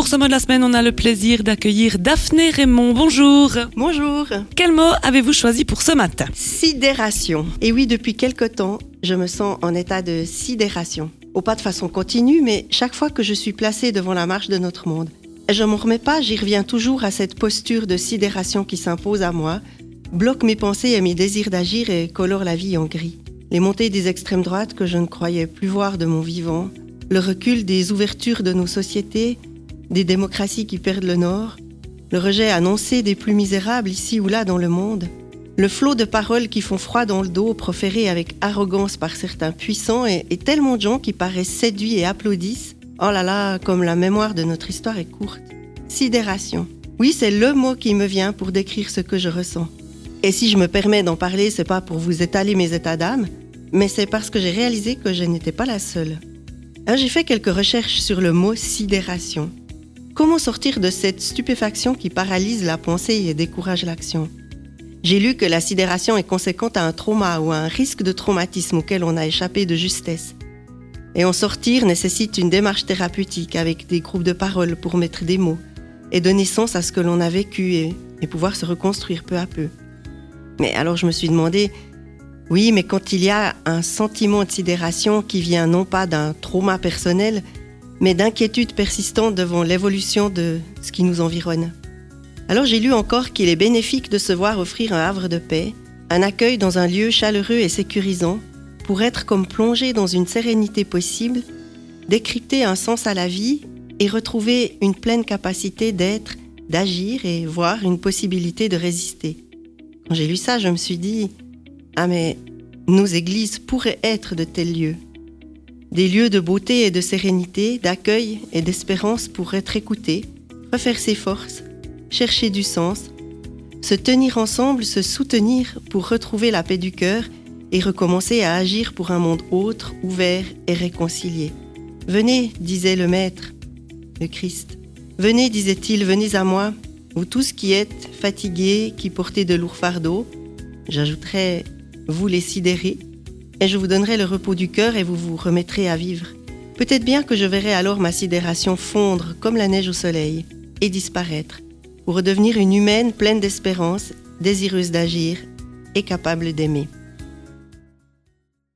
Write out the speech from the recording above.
Pour ce mot de la semaine, on a le plaisir d'accueillir Daphné Raymond. Bonjour. Bonjour. Quel mot avez-vous choisi pour ce matin? Sidération. Et oui, depuis quelque temps, je me sens en état de sidération. Pas de façon continue, mais chaque fois que je suis placée devant la marche de notre monde. Je m'en remets pas, j'y reviens toujours à cette posture de sidération qui s'impose à moi, bloque mes pensées et mes désirs d'agir et colore la vie en gris. Les montées des extrêmes droites que je ne croyais plus voir de mon vivant, le recul des ouvertures de nos sociétés, des démocraties qui perdent le nord, le rejet annoncé des plus misérables ici ou là dans le monde, le flot de paroles qui font froid dans le dos, proférées avec arrogance par certains puissants et tellement de gens qui paraissent séduits et applaudissent. Oh là là, comme la mémoire de notre histoire est courte. Sidération. Oui, c'est le mot qui me vient pour décrire ce que je ressens. Et si je me permets d'en parler, c'est pas pour vous étaler mes états d'âme, mais c'est parce que j'ai réalisé que je n'étais pas la seule. Alors, j'ai fait quelques recherches sur le mot sidération. Comment sortir de cette stupéfaction qui paralyse la pensée et décourage l'action? J'ai lu que la sidération est conséquente à un trauma ou à un risque de traumatisme auquel on a échappé de justesse. Et en sortir nécessite une démarche thérapeutique avec des groupes de parole pour mettre des mots et donner sens à ce que l'on a vécu et pouvoir se reconstruire peu à peu. Mais alors je me suis demandé, oui, mais quand il y a un sentiment de sidération qui vient non pas d'un trauma personnel, mais d'inquiétude persistante devant l'évolution de ce qui nous environne. Alors j'ai lu encore qu'il est bénéfique de se voir offrir un havre de paix, un accueil dans un lieu chaleureux et sécurisant, pour être comme plongé dans une sérénité possible, décrypter un sens à la vie et retrouver une pleine capacité d'être, d'agir et voir une possibilité de résister. Quand j'ai lu ça, je me suis dit, ah mais nos églises pourraient être de tels lieux. Des lieux de beauté et de sérénité, d'accueil et d'espérance pour être écoutés, refaire ses forces, chercher du sens, se tenir ensemble, se soutenir pour retrouver la paix du cœur et recommencer à agir pour un monde autre, ouvert et réconcilié. « Venez, disait le Maître, le Christ. Venez, disait-il, venez à moi, vous tous qui êtes fatigués, qui portez de lourds fardeaux. J'ajouterai, vous les sidérés, et je vous donnerai le repos du cœur et vous vous remettrez à vivre. Peut-être bien que je verrai alors ma sidération fondre comme la neige au soleil et disparaître, pour redevenir une humaine pleine d'espérance, désireuse d'agir et capable d'aimer.